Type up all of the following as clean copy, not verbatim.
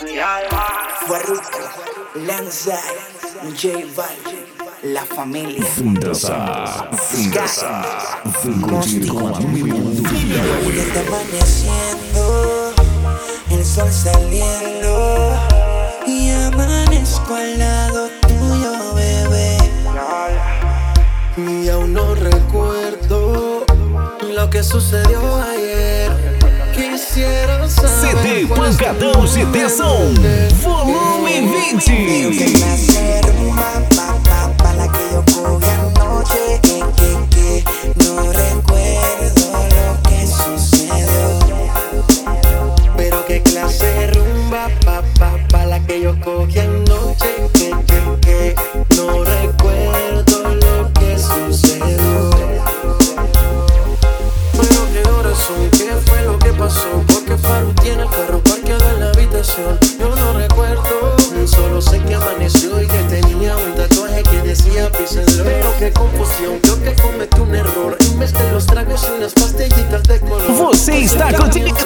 Farruko, Lanza, J Balvin, La Familia. Fundação, curtir com a número 1 do Piauí. Está amaneciendo, el sol saliendo y amanezco al lado tuyo, bebé. Y aún no recuerdo lo que sucedió ayer. Quisiera saber CD Pancadão GT Som, volume 20. Que me hace rumba, pa' la que yo cogí anoche. Que no recuerdo lo que sucedió. pero qué clase de rumba, pa' la que yo cogí anoche. Que no recuerdo lo que sucedió. Pero qué horas son, qué fue lo que pasó. Porque Faru tiene el carro parqueado en la habitación. Yo no recuerdo, solo sé que amaneció y que tenía un tatuaje que decía Peace and Love. Pero qué confusión, creo que cometí un error. En vez de los tragos y unas pastillitas de color. Você está curtindo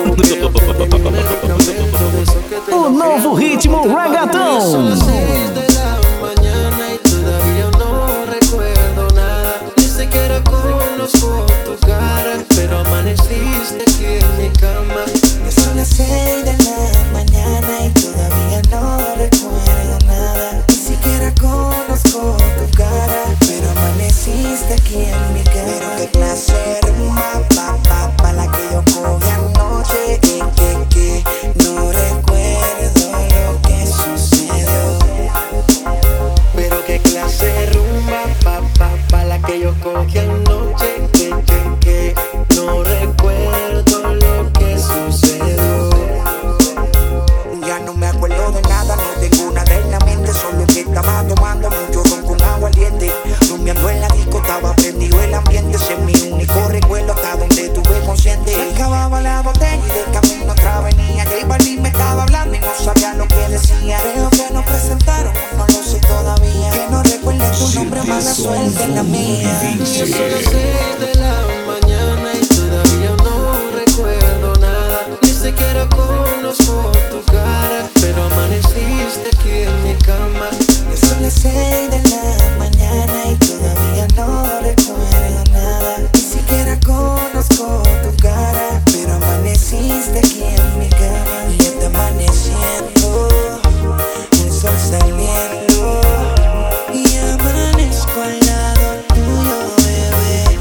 o novo ritmo Reggaeton. Son las 6 de la mañana y todavía no recuerdo nada. Ni siquiera conozco tu cara, pero amaneciste aquí en mi cama. Son las 6 de la mañana y todavía no recuerdo nada. Ni siquiera conozco tu cara, pero amaneciste aquí en mi cama. Pero qué clase de rumba, pa' la que yo cogí anoche. Que no recuerdo lo que sucedió. Pero qué clase de rumba, pa' la que yo cogí anoche. Que no recuerdo lo que sucedió. Ya no me acuerdo de nada, no tengo nada en la mente. Solo que estaba tomando mucho ron con agua caliente. Rumiando en la disco, estaba prendido el ambiente. Ese es mi único recuerdo hasta donde estuve consciente. Se acababa la botella y de camino otra venía. J Balvin me estaba hablando y no sabía lo que decía. Creo que nos presentaron, no lo sé todavía. Que no recuerde tu nombre, mala suerte en la mía. Son las 6 de la mañana y todavía no recuerdo nada. Ni siquiera conozco tu cara, pero amaneciste aquí en mi cama. Son las 6 de la mañana y todavía no recuerdo nada. Ni siquiera conozco tu cara, pero amaneciste aquí en mi cama. Y está amaneciendo, el sol saliendo y amanezco al lado tuyo, bebé.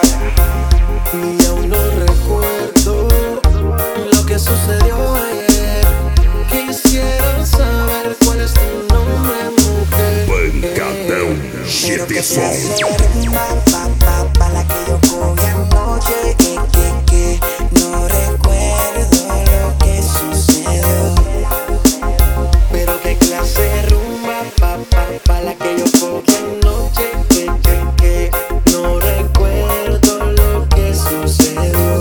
Y aún no recuerdo lo que sucedió ayer. Quisiera saber cuál es tu nombre, mujer. Pancadão Pero GT qué Som. clase de rumba, pa' la que yo cogí anoche. Que no recuerdo lo que sucedió. Pero qué clase de rumba, pa' la que yo cogí anoche. Que no recuerdo lo que sucedió.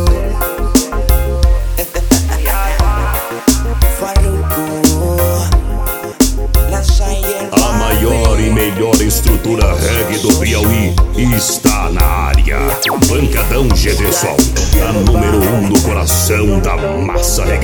Farruko, Lanza y el A maior e melhor estrutura reggae do Piauí está na área. Pancadão GT Som, a número 1 no coração da massa reggae.